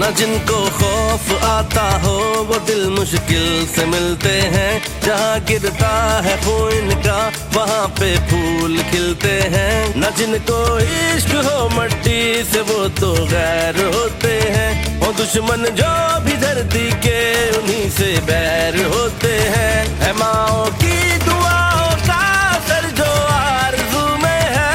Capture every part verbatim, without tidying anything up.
न जिनको खौफ आता हो वो दिल मुश्किल से मिलते हैं। जहाँ गिरता है खून का वहाँ पे फूल खिलते हैं। न जिनको इश्क हो मट्टी से वो तो गैर होते हैं। वो दुश्मन जो भी धरती के उन्हीं से बैर होते हैं। है माओ की दुआओं का असर जो आरज़ू में है,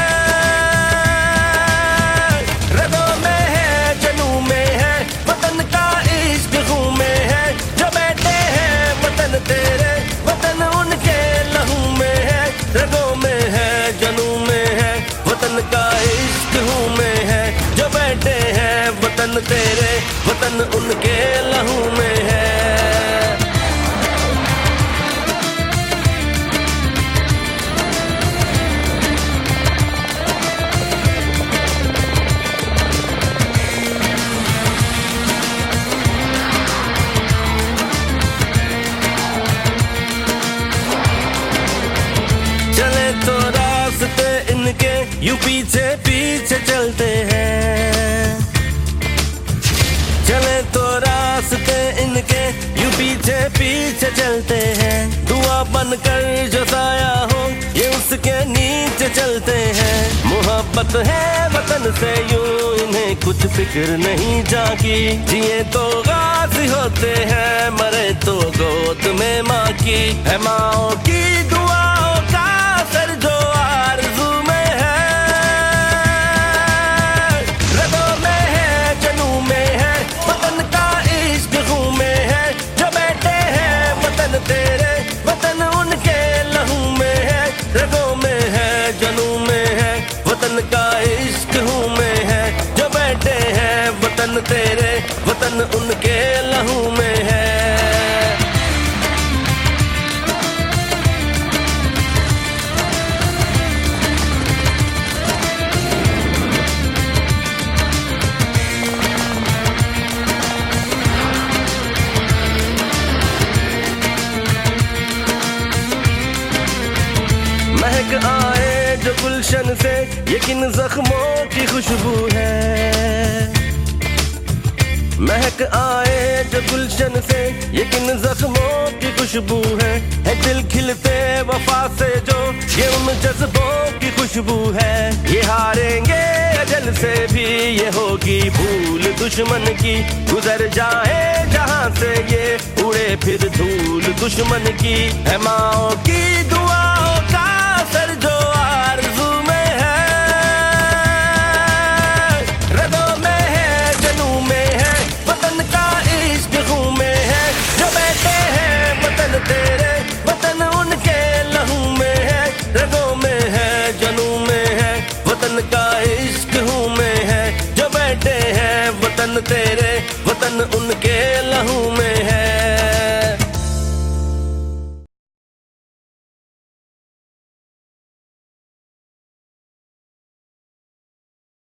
रगों में है, जनू में है, वतन का इश्क खून में है। जो बैठे हैं वतन तेरे, वतन उनके लहू में है। रगों में है, जनू में है, वतन का इश्क खून में है। जो बैठे हैं वतन तेरे, वतन उनके लहू में है। चले तो रास्ते इनके यूं पीछे पीछे चलते हैं। चले तो रास्ते इनके यूं पीछे पीछे चलते हैं। दुआ बनकर जो साया हो ये उसके नीचे चलते हैं। मोहब्बत है वतन से यूं इन्हें कुछ फिक्र नहीं जागी। जिए तो गाजी होते हैं, मरे तो गोद में माँ की। है माओ की दुआओं का असर जो आरज़ू में है, रगों में है, जनू में है, वतन का इश्क खून में है। जो बैठे हैं वतन तेरे, वतन उनके लहू में है। रगों में है, जनू में है, वतन का इश्क खून में है। जो बैठे हैं वतन तेरे, वतन उनके लहू में है। महक आए जो गुलशन से ये किन जख्मों की खुशबू है। महक आए जो गुलशन से ये किन जख्मों की खुशबू है। है दिल खिलते वफा से जो ये उन जज्बों की खुशबू है। ये हारेंगे अजल से भी ये होगी भूल दुश्मन की। गुजर जाए जहाँ से ये उड़े फिर धूल दुश्मन की। है माओ की दुआओं का असर जो आरज़ू में है, रगों में है, जनू में है, वतन का इश्क खून में है। जो बैठे हैं वतन तेरे, वतन उनके लहू में है। रगों में है, जनू में है, वतन का इश्क खून में है। जो बैठे हैं वतन तेरे, वतन उनके लहू में है।